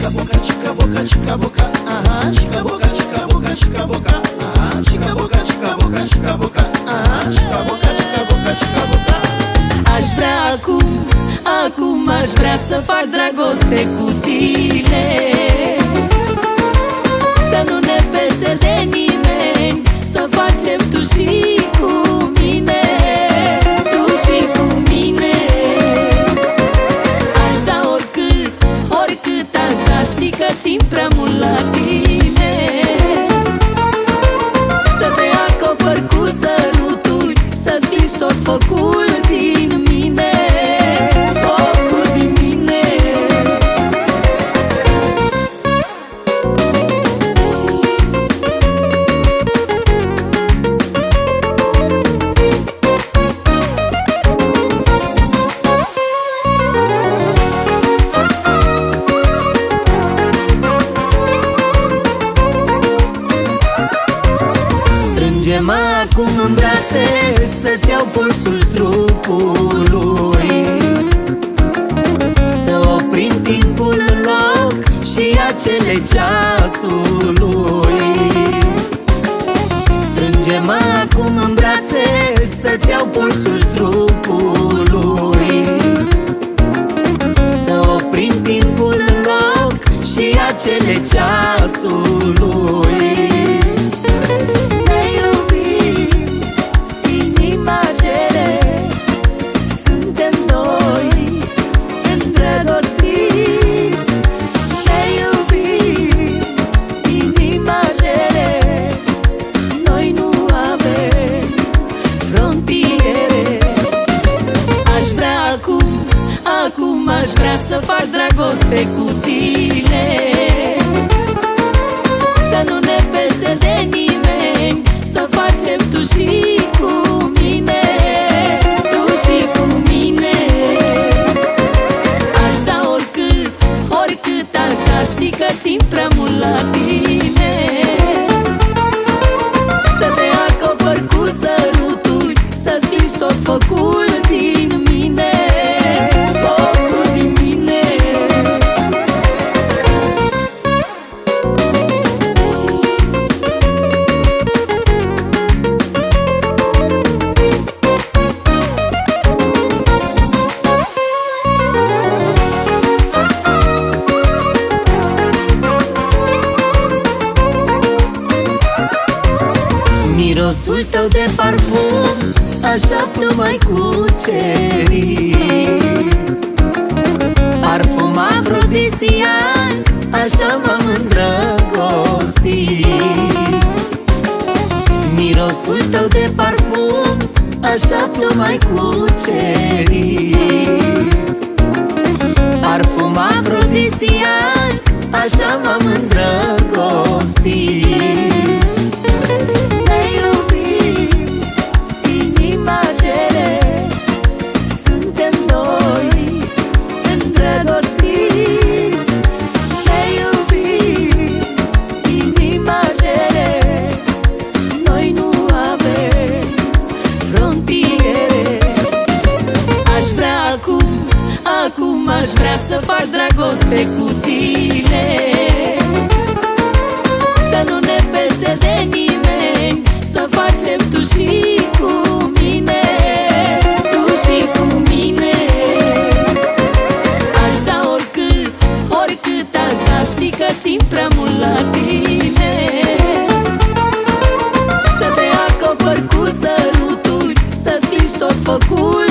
chica boca, chica boca, chica boca, aha, chica boca, chica boca, chica boca, aha, chica boca, chica boca, chica boca, aha, chica boca, chica boca, chica boca. Aș vrea acum aș vrea să fac dragoste cu tine, să nu ne pese de nimeni, să facem tu și cu mine, tu și cu mine. Aș da oricât aș da, știi că țin prea mult la tine, să te acopăr cu săruturi, să stingi tot focul din mine, focul din mine. Strânge-mă acum în brațe, să-ți iau pulsul trupului, să oprim timpul în loc și acele ceasului. Strânge-mă acum în brațe, să-ți iau pulsul trupului, să oprim timpul în loc și acele ceasului. Acum aș vrea să fac dragoste cu tine, să nu ne pese de nimeni, să facem tu și cu mine, tu și cu mine. Aș da oricât aș da, știi că țin prea mult la tine, să te acopăr cu săruturi, să stingi tot focul din mine. Mirosul tău de parfum așa tu m-ai cucerit, parfum afrodisiac, așa m-am îndrăgostit. Mirosul tău de parfum așa tu m-ai cucerit, parfum afrodisiac, așa m-am îndrăgostit. Acum aș vrea să fac dragoste cu tine, să nu ne pese de nimeni, să facem tu și cu mine, tu și cu mine. Aș da oricât aș da, știi că țin prea mult la tine, să te acopăr cu săruturi, să stingi tot focul